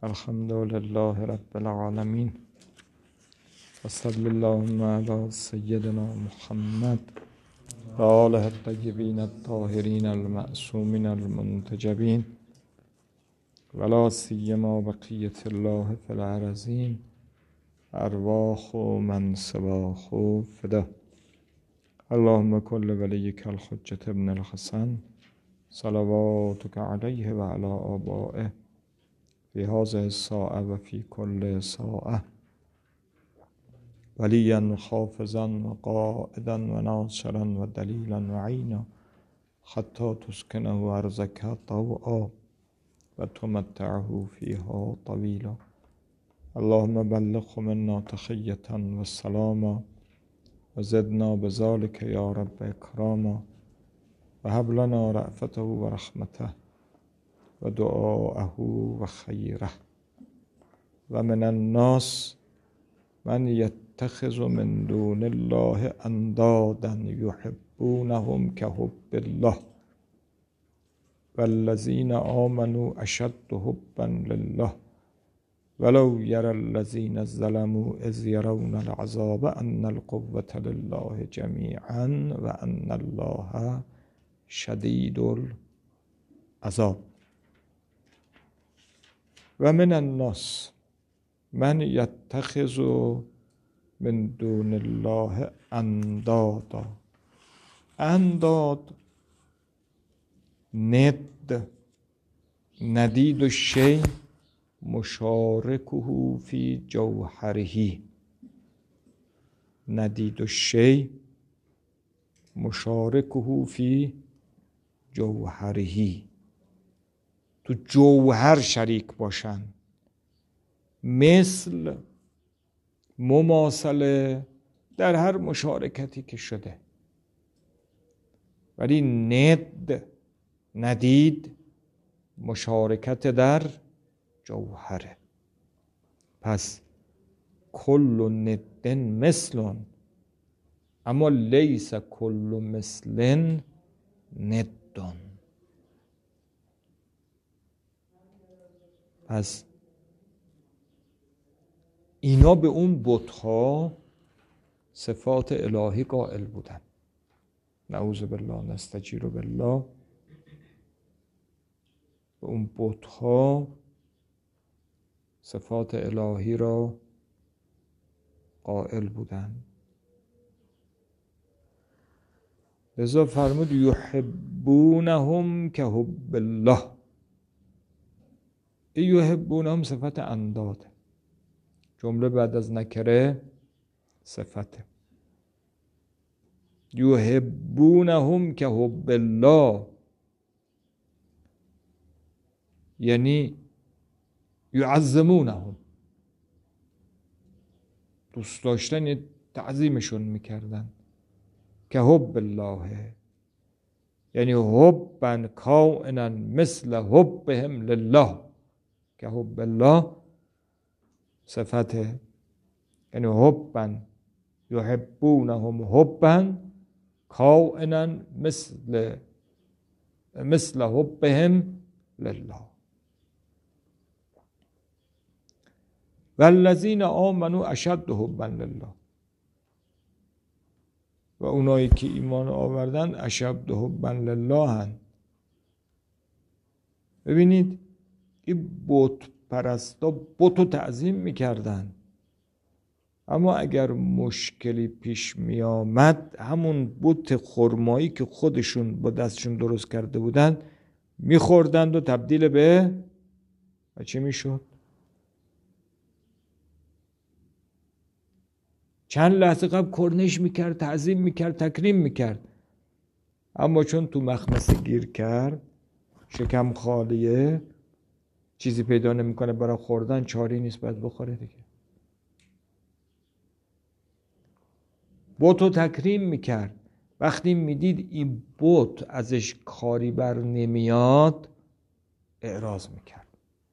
الحمد لله رب العالمين وصلی اللهم علی سیدنا محمد و آله الطیبین الطاهرین المعصومین المنتجبین ولا سیما بقیة الله فی الارضین ارواح من سواه فدا. اللهم کل ولیک الحجة ابن الحسن صلواتک علیه و علی آبائه فی هذه الساعة و فی کل ساعة ولیا و حافظا و قائدا و ناصرا و دلیلا و عینا حتی تسکنه ارضک طوعا و تمتعه فیها طویلا. اللهم بلغه منا تحیة و سلاما و زدنا بذلك یا رب اکراما و هب لنا رأفته و رحمته و دعاءه و خیره. و من الناس من یتخذ من دون الله اندادا یحبونهم کحب الله والذین آمنوا اشد حبا لله ولو یری الذین ظلموا اذ یرون العذاب ان القوة لله جمیعا و ان الله شدید العذاب. و من الناس من یتخذ من دون الله اندادا. انداد ند، ندید الشیء مشارکه فی جوهره. ندید الشیء مشارکه فی جوهره، تو جوهر شریک باشن. مثل، مماثله در هر مشارکتی که شده، ولی ند، ندید، مشارکت در جوهره. پس کل ند مثل، اما لیس کل مثل ندون. پس اینا به اون بت‌ها صفات الهی قائل بودن. نعوذ بالله، نستجیر بالله. به اون بت‌ها صفات الهی را قائل بودن. لذا فرمود یحبونهم کحب الله. این یحبونهم صفت انداده. جمله بعد از نکره صفته. یحبونهم کحب الله یعنی یعظمونهم، دوست داشتن، تعظیمشون میکردن. کحب الله یعنی حبا کائنا مثل حبهم لله. کحب الله صفته، یعنی حبا یحبونهم حبا کائنا مثل حبهم لله. والذین آمنوا اشد حبا لله. و اونایی که ایمان آوردن اشد حبا لله هن. ببینید این بت پرستا بت رو تعظیم میکردن، اما اگر مشکلی پیش می آمد همون بت خرمایی که خودشون با دستشون درست کرده بودن میخوردند و تبدیل به چه میشد؟ چند لحظه قبل کرنش میکرد، تعظیم میکرد، تکریم میکرد، اما چون تو مخمصه گیر کرد، شکم خالیه، چیزی پیدا نمیکنه برای خوردن، چاری نیست، باید بخوره دیگه. بت رو تکریم میکرد. وقتی میدید این بت ازش کاری بر نمیاد اعراض میکرد.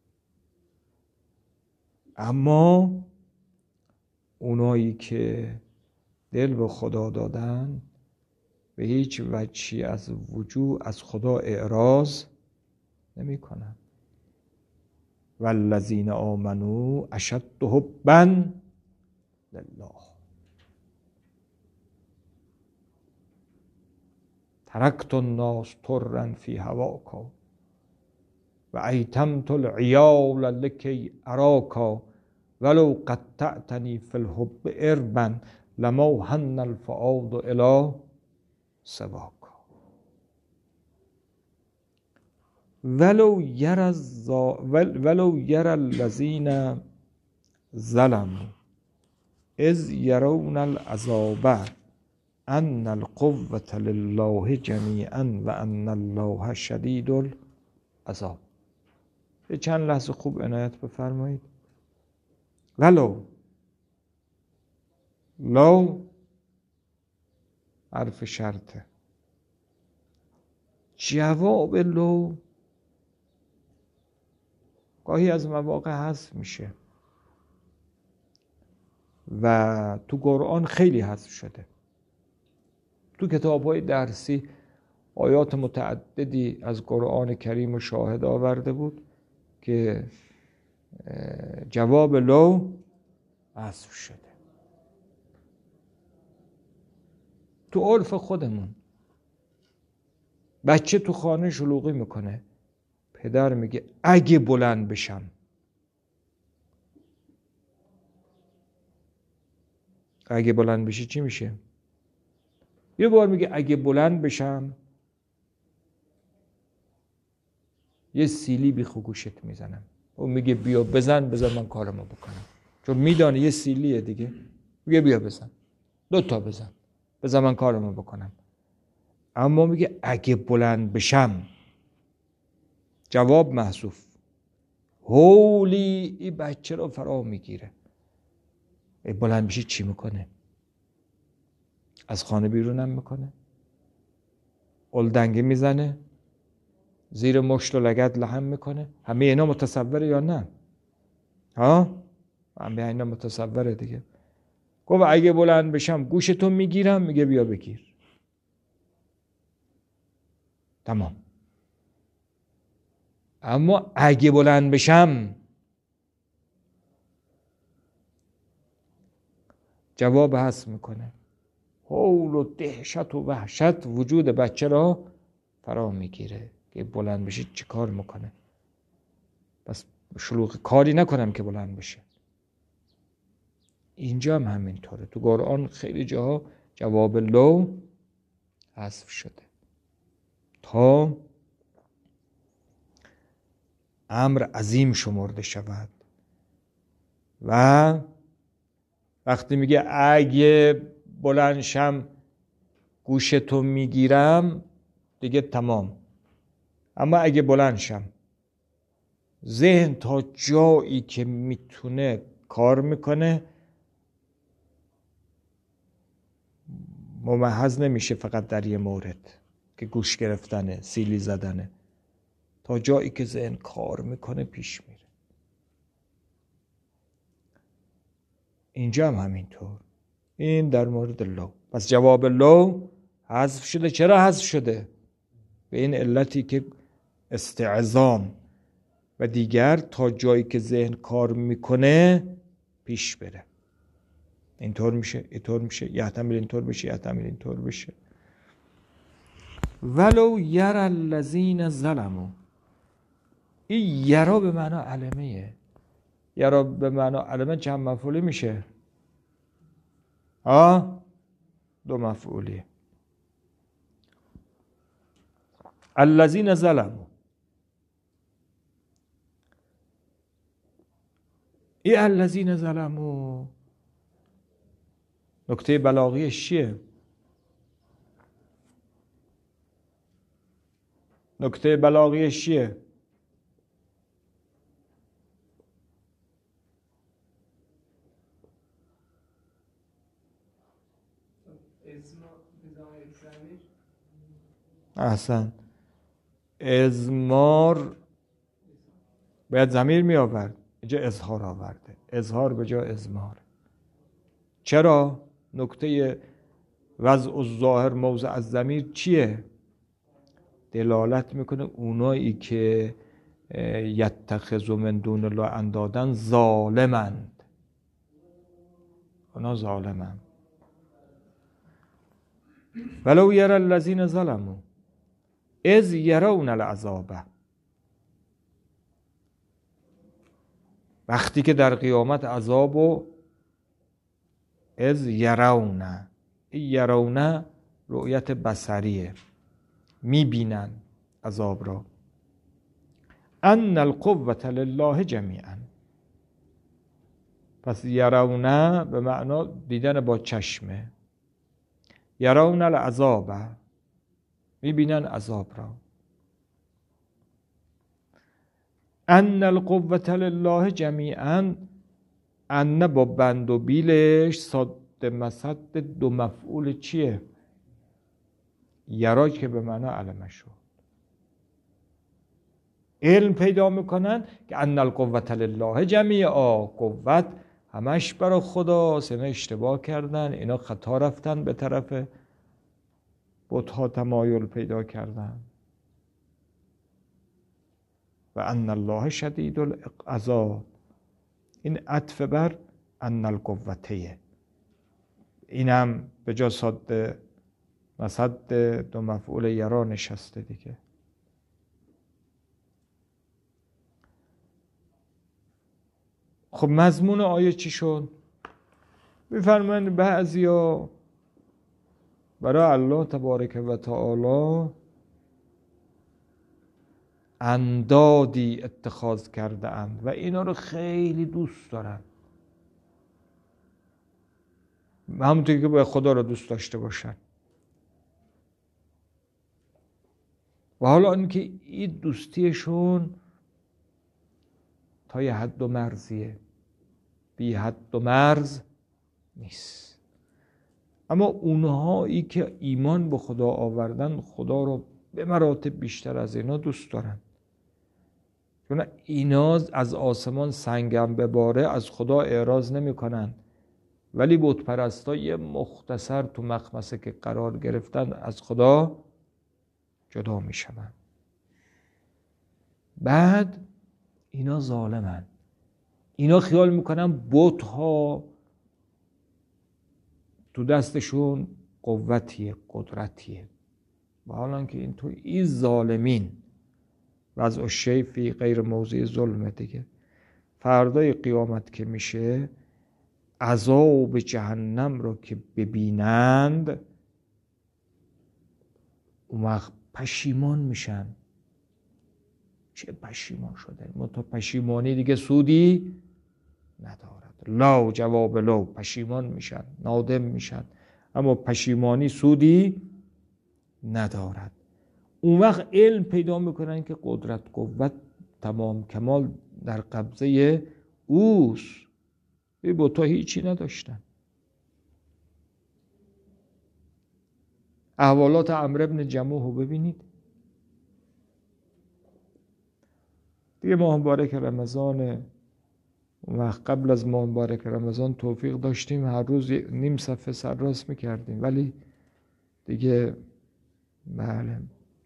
اما اونایی که دل به خدا دادن به هیچ وجهی از وجوه از خدا اعراض نمی کنن. والذین آمنوا اشد حبا لله. ترکت الناس طرا فی هواکا و ایتمت العیال لکی اراکا ولو قطعتنی فی الحب اربا لما هن الفؤاد الی سواکا. ولو یری الذین ظلموا اذ یرون العذاب ان القوة لله جمیعا و ان الله شدید العذاب. به چند لحظه خوب عنایت بفرمایید. ولو، لو حرف شرطه. جواب لو گاهی از مواقع حذف میشه و تو قرآن خیلی حذف شده. تو کتاب‌های درسی آیات متعددی از قرآن کریم و شاهد آورده بود که جواب لو حذف شده. تو عرف خودمون بچه تو خانه شلوغی میکنه، پدر میگه اگه بلند بشم. اگه بلند بشی چی میشه؟ یه بار میگه اگه بلند بشم یه سیلی بی گوشت میزنم. اون میگه بیا بزن من کارمو بکنم، چون میدانه یه سیلیه دیگه. میگه بیا بزن، 2 تا بزن من کارمو بکنم. اما میگه اگه بلند بشم، جواب محذوف. هولی این بچه رو فرا میگیره. بلند بشی چی میکنه؟ از خانه بیرونم میکنه، الدنگه میزنه، زیر مشت و لگد لحم میکنه. همه اینا متصوره یا نه؟ ها؟ همه اینا متصوره دیگه. گفت اگه بلند بشم گوشتو میگیرم. میگه بیا بگیر. تمام. اما اگه بلند بشم، جواب حذف میکنه. هول و دهشت و وحشت وجود بچه را فرا میگیره که بلند بشه چی کار میکنه. پس شلوغ کاری نکنم که بلند بشه. اینجا هم همینطوره. تو قرآن خیلی جاها جواب لو حذف شده تا امر عظیم شمرده شود. و وقتی میگه اگه بلند شم گوشتو میگیرم، دیگه تمام. اما اگه بلند شم، ذهن تا جایی که میتونه کار میکنه، ممحض نمیشه فقط در یه مورد که گوش گرفتنه، سیلی زدنه. تا جایی که ذهن کار میکنه پیش میره. اینجا هم همینطور. این در مورد لو. پس جواب لو حذف شده. چرا حذف شده؟ به این علتی که استعظام و دیگر تا جایی که ذهن کار میکنه پیش بره. اینطور میشه، اینطور میشه، یحتمل اینطور بشه، یحتمل اینطور بشه. ولو یری الذین ظلموا. این یرا به معنی علمه. یرا به معنی علمه چند مفعولی میشه؟ 2 مفعولی. الذین ظلموا. این الذین ظلموا نکته بلاغیش چیه؟ نکته بلاغیش چیه؟ احسن. ازمار باید ضمیر می آورد، اینجا اظهار آورده. اظهار به جای ازمار. چرا؟ نکته وضع الظاهر موضع الضمیر چیه؟ دلالت میکنه اونایی که یتخذ من دون الله اندادا ظالمند. اونا ظالمند. ولو یری الذین ظلموا اذ یرون العذاب، وقتی که در قیامت عذابو اذ یرون، یرون رؤیت بصریه، میبینن عذاب را. ان القوة لله جمیعا، پس یرون به معنا دیدن با چشمه، یرون العذاب میبینن عذاب را. ان القوة لله جمیعا، ان با بند و بیلش صد مسد دو مفعول چیه؟ یرا که به معنا علمه شد. علم پیدا میکنن که ان القوة لله جمیعا، قوت همش برای خداست. اینا اشتباه کردن، اینا خطا رفتن، به طرف بت‌ها تمایل پیدا کردن. و ان الله شدید العذاب، این عطف بر ان القوته، اینم به جا صد مسد دو مفعول یرا نشسته دیگه. خب مضمون آیه چی شد؟ میفرمایند بعضیا برای الله تبارک و تعالی اندادی اتخاذ کرده اند و اینا رو خیلی دوست دارن، همونطوری که باید خدا رو دوست داشته باشن. و حالا اینکه این دوستیشون تا یه حد و مرزیه، بی حد و مرز نیست. اما اونهایی که ایمان به خدا آوردن خدا رو به مراتب بیشتر از اینا دوست دارن، چون اینا از آسمان سنگم بباره از خدا اعراض نمی کنن، ولی بت پرستا یه مختصر تو مخمسه که قرار گرفتن از خدا جدا می شوند. بعد اینا ظالمن، اینا خیال میکنن بت ها تو دستشون قوتیه، قدرتیه، و حالا که این تو این ظالمین وضع الشیء فی غیر موضع ظلم دیگه. فردای قیامت که میشه عذاب جهنم رو که ببینند اون وقت پشیمان میشن. چه پشیمان شده؟ منتها پشیمانی دیگه سودی ندارد. لا جواب لا، پشیمان میشن، نادم میشن، اما پشیمانی سودی ندارد. اون وقت علم پیدا میکنن که قدرت قوت تمام کمال در قبضه اوست. این بتا هیچی نداشتن. احوالات عمرو بن جموح رو ببینید دیگه. ماه مبارک رمضان، وقت قبل از ماه مبارک رمضان توفیق داشتیم هر روز نیم صفحه سرراست میکردیم، ولی دیگه بله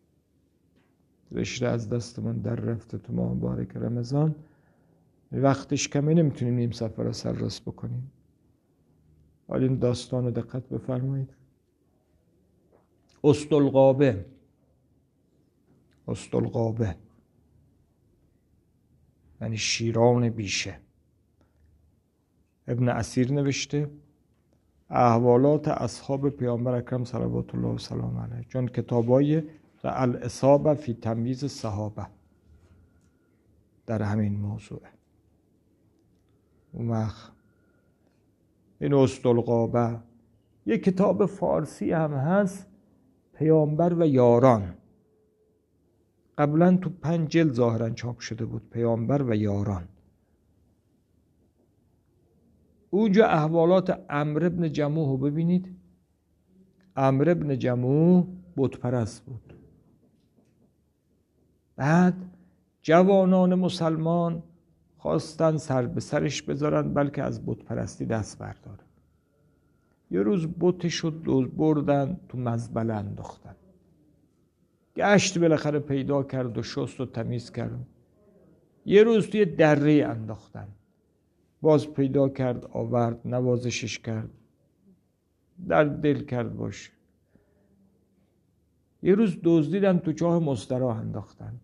رشته از دستمون در رفته. تو ماه مبارک رمضان وقتش کمی، نمیتونیم نیم صفحه را سرراست بکنیم. حالا این داستان رو دقت بفرمایید. استلقابه، استلقابه یعنی شیران بیشه. ابن اسیر نوشته احوالات اصحاب پیامبر اکرم صلوات الله و سلام علیه، چون کتابای الاصابه فی تمییز صحابه در همین موضوعه. اون وقت این استلقابه یک کتاب فارسی هم هست، پیامبر و یاران. قبلا تو 5 جلد ظاهرا چاپ شده بود، پیامبر و یاران. اونجا احوالات عمرو بن جموح رو ببینید. عمرو بن جموح بت پرست بود. بعد جوانان مسلمان خواستن سر به سرش بذارن بلکه از بت پرستی دست برداره. یه روز بتش رو بردن تو مزبله انداختن. گشت بالاخره پیدا کرد و شست و تمیز کرد. یه روز توی دره انداختن، باز پیدا کرد آورد، نوازشش کرد، در دل کرد باشه. یه روز دزدیدن تو چاه مستراح انداختن.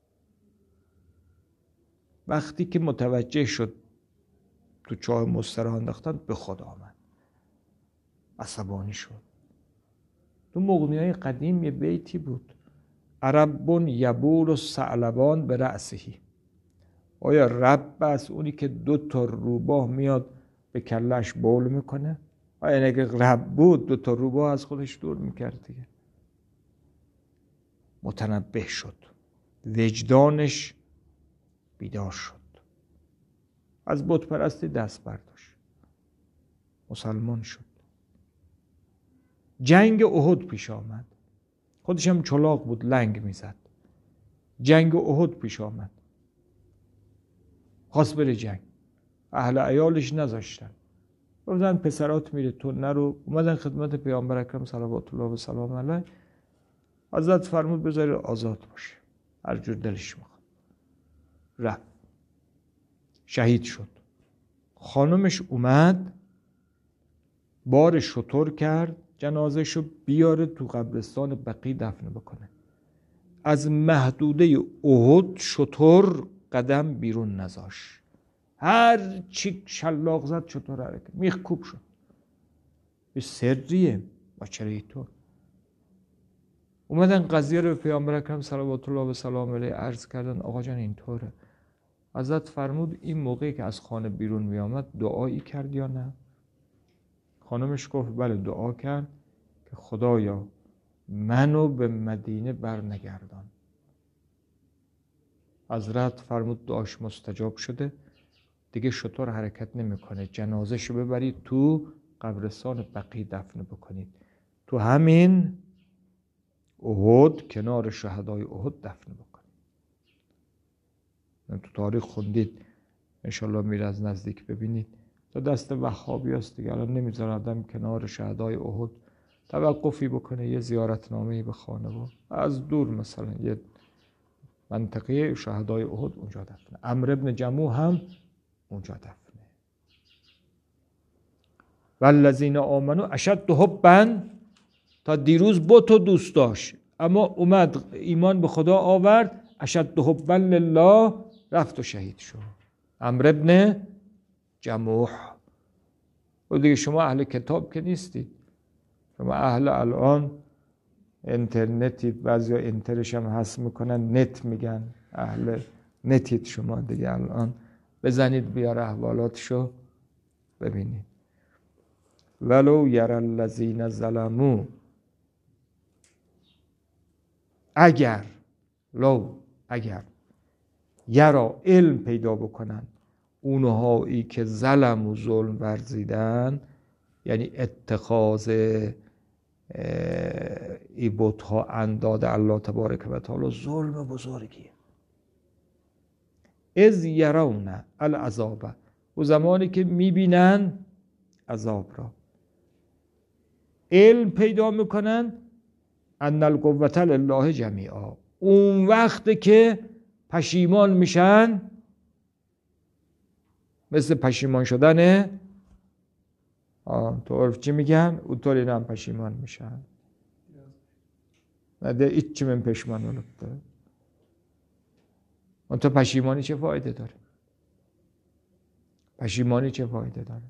وقتی که متوجه شد تو چاه مستراح انداختن به خود آمد، عصبانی شد. تو مغنیای قدیم یه بیتی بود: عرب یبول و ثعلبان به رأسهی. آیا رب است اونی که 2 روباه میاد به کلش بول میکنه؟ آیا اگه رب بود 2 روباه از خودش دور میکرد دیگه. متنبه شد، وجدانش بیدار شد، از بت پرستی دست برداشت، مسلمان شد. جنگ احد پیش آمد، خودش هم چلاق بود، لنگ میزد. جنگ احد پیش آمد، خواست بره جنگ، اهل عیالش نذاشتن، گفتن پسرات میره تو نرو. اومدن خدمت پیامبر اکرم صلوات الله و سلام علیه. حضرت فرمود بذارید آزاد باشه، هر جور دلش میخواد. رفت، شهید شد. خانمش اومد بار شتر کرد، جنازهشو بیاره تو قبرستان بقیع دفن بکنه. از محدوده احد شتر قدم بیرون نذاشت، هر چی شلاق زد شتر حرکت میخکوب شد. به سریه و چرا اینطور؟ اومدن قضیه رو به پیامبر اکرم صلوات الله و سلام علیه عرض کردن، آقا جان اینطوره. حضرت فرمود این موقعی که از خانه بیرون میامد دعایی کرد یا نه؟ خانمش گفت بله دعا کرد که خدایا منو به مدینه برنگردان. حضرت فرمود دعاش مستجاب شده، دیگه شتر حرکت نمیکنه، جنازهشو ببرید تو قبرستان بقیع دفن بکنید، تو همین احد کنار شهدای احد دفن بکنید. تو تاریخ خوندید انشالله میره از نزدیک ببینید، تا دست وهابی هست دیگه، الان نمیذاره آدم کنار شهدای احد توقفی بکنه، یه زیارتنامه‌ای بخونه و از دور مثلا یه منطقه شهدای احد اونجا دفنه. عمرو بن جموح هم اونجا دفنه. والذین آمنوا اشد حبا، تا دیروز بتو دوست داشت اما اومد ایمان به خدا آورد، اشد حبا لله، رفت و شهید شد. عمرو بن جموح. و دیگه شما اهل کتاب که نیستید، شما اهل الان اینترنتید، بعضیا انترش هم حذف میکنن نت میگن، اهل نتید شما دیگه. الان بزنید بیار احوالاتشو ببینید. ولو یری الذین ظلموا، اگر یرا علم پیدا بکنن اونهایی که ظلم و ظلم ورزیدن، یعنی اتخاذ ای بت‌ها انداد الله تبارک و تعالی ظلم بزرگیه. اذ یرون العذاب، و زمانی که میبینن عذاب را، علم پیدا میکنن ان القوة لله جمیعا، اون وقت که پشیمان میشن، مثل پشیمان شدن تو عرف چی میگن؟ اونطور اینا هم پشیمان میشن. نده ایچی من پشیمان ولده. اون تو پشیمانی چه فایده داره؟ پشیمانی چه فایده داره؟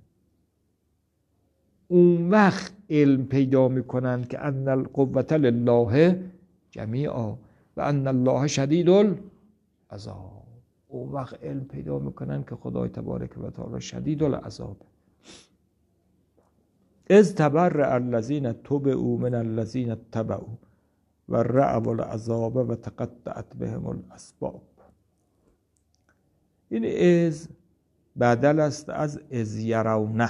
اون وقت علم پیدا میکنن که ان القوة لله جمیعا و ان الله شدید العذاب. اون وقت علم پیدا میکنن که خدای تبارک و تعالی شدید العذاب. اذ تبرأ الذین تبعوا من الذین اتبعوا و رأوا العذاب و تقطعت بهم الاسباب. این از بدل است از یرونه،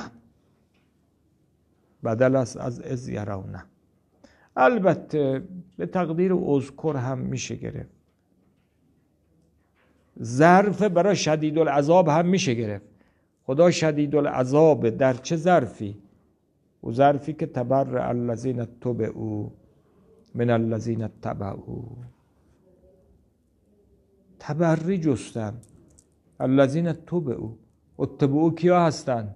بدل است از یرونه. البته به تقدیر اذکر هم میشه گرفت، ظرف برای شدید العذاب هم میشه گرفت. خدا شدید العذاب در چه ظرفی؟ و ظرفی که تبرأ الذین تبعوا من الذین اتبعوا، تبری جستن الذین تبعوا، اتبعوا کیا هستن؟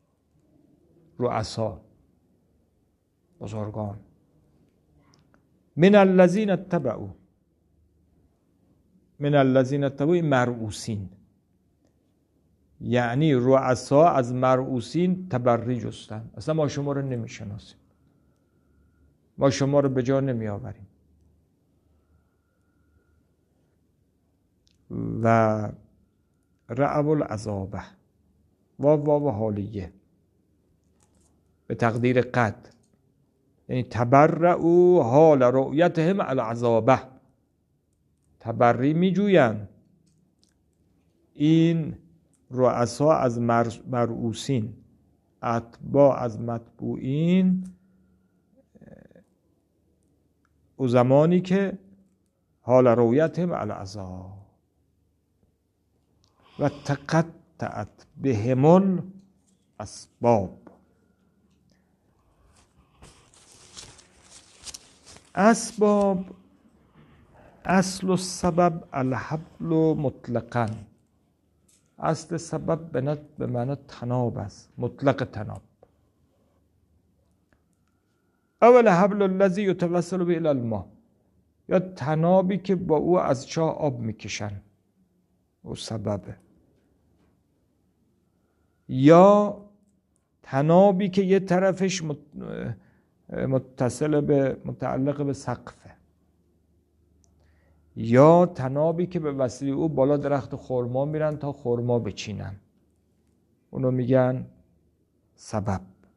رؤسا، بزرگان. من الذین اتبعوا، من الذین اتبعوا مرؤوسین، یعنی رؤسا از مرؤوسین تبری جستن. اصلا ما شما رو نمیشناسیم، ما شما رو به جا نمی آوریم. و رعب العذابه واو حالیه به تقدیر قد، یعنی تبرعوا حال رؤیتهم العذابه، تبری می جوین این رؤسا از مرؤوسین، اتباع از متبوعین، او زمانی که حال رؤیتهم العذاب. و تقطعت بهم الاسباب. اسباب اصل السبب الحبل مطلقا، اصل سبب به معنی تناب است، مطلق تناب. اول حبل الذی یتوسل به الی الماء، یا تنابی که با او از چاه آب میکشن، او سببه. یا تنابی که یه طرفش متعلق به سقفه، یا تنابی که به وسیله او بالا درخت خرما میرن تا خرما بچینن، اونو میگن سبب.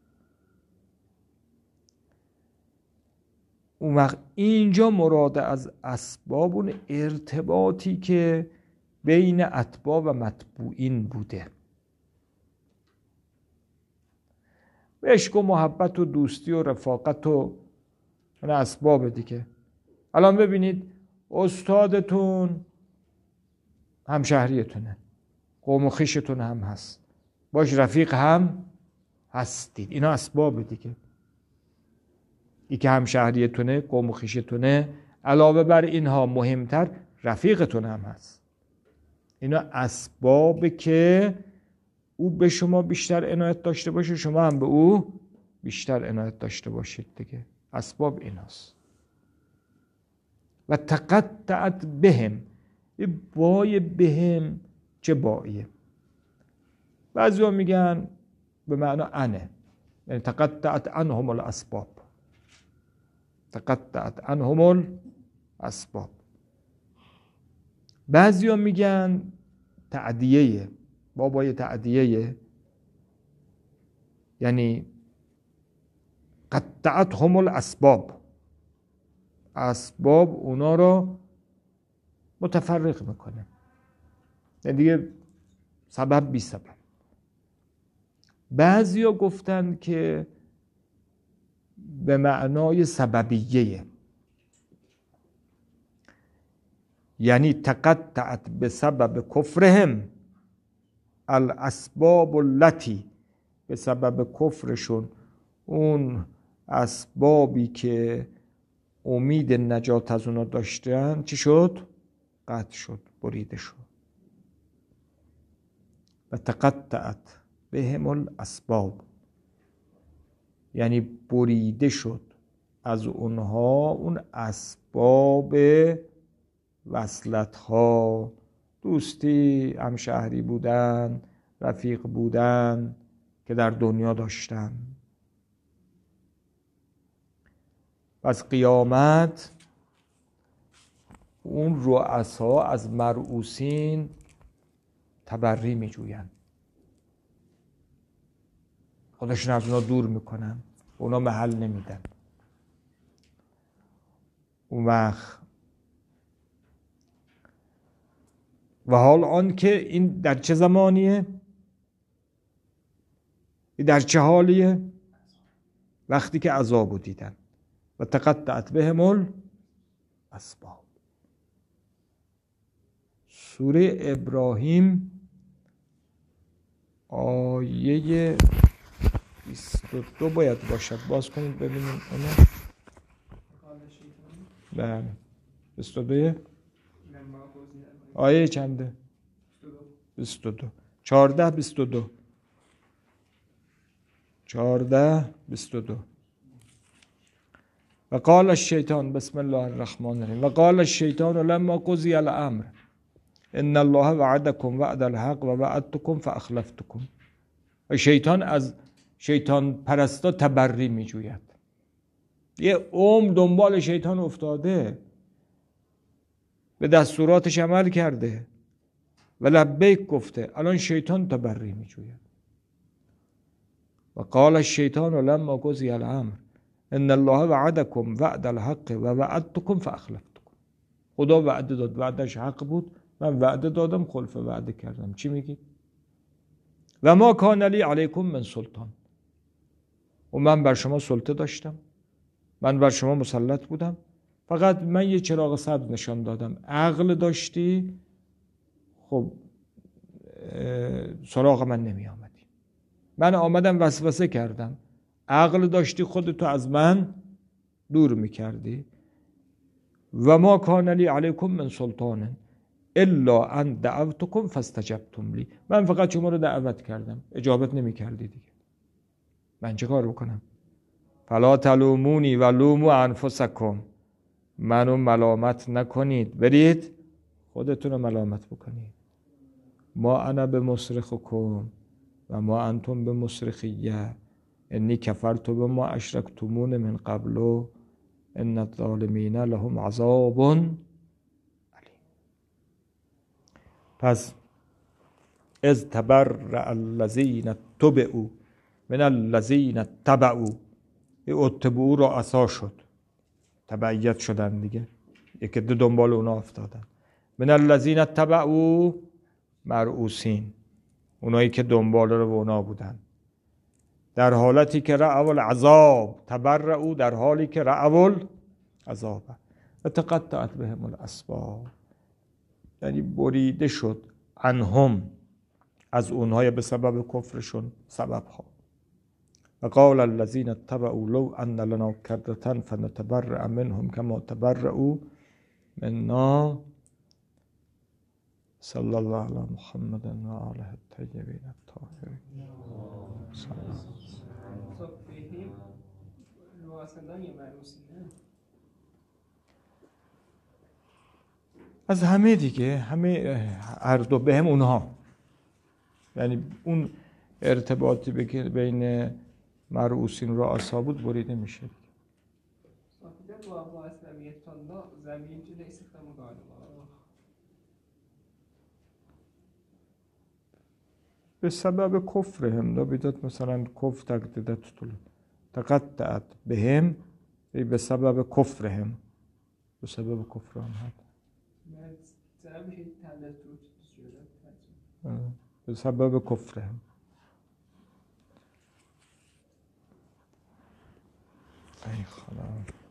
اون وقت اینجا مراد از اسباب اون ارتباطی که بین اتباع و متبوعین بوده، عشق و محبت و دوستی و رفاقت و اون اسباب دیگه. الان ببینید استادتون همشهریتونه، قوم و خویشتون هم هست، باش رفیق هم هستید، اینا اسباب دیگه. ای که همشهریتونه، قوم و خویشتونه، علاوه بر اینها مهمتر رفیقتون هم هست. اینا اسبابه که او به شما بیشتر عنایت داشته باشه، شما هم به او بیشتر عنایت داشته باشید دیگه. اسباب ایناست. و تقطعت بهم، این بای بهم چه باییه؟ بعضی ها میگن به معنی انه، یعنی تقطعت عنهم الاسباب، تقطعت عنهم الاسباب. بعضی ها میگن تعدیه، بابای تعدیه، یعنی قطعتهم الاسباب، اسباب اونا رو متفرق میکنه، یعنی دیگه سبب بی سبب. بعضی ها گفتن که به معنای سببیه، یعنی تقطعت به سبب کفرهم الاسباب التي، به سبب کفرشون اون اسبابی که امید نجات از اونا داشتن چی شد؟ قطع شد، بریده شد. و تقطعت بهم الاسباب، یعنی بریده شد از اونها اون اسباب وصلت ها، دوستی، همشهری بودن، رفیق بودن که در دنیا داشتن. پس قیامت اون رؤسا از مرؤوسین تبری می جوین، خودشون از اونا دور میکنن، اونا محل نمیدن. اون وقت و حال آن که این در چه زمانیه؟ این در چه حالیه؟ وقتی که عذابو دیدن. و تقطعت بهم الاسباب. سوره ابراهیم آیه 22 باید باشد، باز کنید ببینیم اونو. بله 22 آیه چنده؟ 22 14 22 14 22 و قال الشیطان بسم الله الرحمن الرحیم و قال الشیطان لما قضی الامر ان الله وعدکم وعد الحق و وعدتکم فاخلفتکم. و شیطان از شیطان پرستا تبری می جوید. یه دنبال شیطان افتاده، به دستوراتش عمل کرده و لبیک گفته، الان شیطان تبری می جوید. و قال الشیطان لما قضی الامر ان الله وعدکم وعد الحق و وعدتکم فاخلفتکم. خدا وعده داد، وعدش حق بود، من وعده دادم، خلف وعده کردم. چی میگید؟ و ما کان لی علیکم من سلطان. و من بر شما سلطه داشتم، من بر شما مسلط بودم، فقط من یه چراغ سبز نشان دادم. عقل داشتی، خب سراغ من نمی آمدی. من آمدم وسوسه کردم. عقل داشتی، خودتو از من دور میکردی. و ما کان لی علیکم من سلطان الا ان دعوتکم فاستجبتم لی. من فقط شما رو دعوت کردم، اجابت نمی کردی دیگه. من چه کار بکنم؟ فلا تلومونی و لوموا انفسکم. منو ملامت نکنید، برید خودتون رو ملامت بکنید. ما انا بمصرخکم و ما انتم بمصرخیه انی کفرت بما اشرکتمون من قبل ان الظالمین لهم عذاب علیم. پس از تبرأ الذین اتبعوا من الذین اتبعوا، اتبعوا را عصا شد، تبعیت شدن دیگه، یک عده دنبال اونا افتادن. من الذین اتبعوا مرؤوسین، اونایی که دنبال رو به اونا بودن، در حالتی که رأوا العذاب. تبرئوا در حالی که رأوا العذاب و تقطعت بهم الاسباب، یعنی بریده شد عنهم، از اونها به سبب کفرشون سبب ها. و قال الذین اتبعوا لو ان لنا کرة فنتبرأ منهم كما تبرؤوا منا. صلی الله علی محمد و آله الطیبین الطاهرین. از همه دیگه، همه هر دو بهم اونها، یعنی اون ارتباطی بین مرؤوسین و رؤسا بود بریده میشه. به سبب کفرهم دا بیداد مثلا کفر تقدیدت تقطعت بهم، به سبب کفرهم، به سبب کفرهم به سبب کفرهم. ای خدا.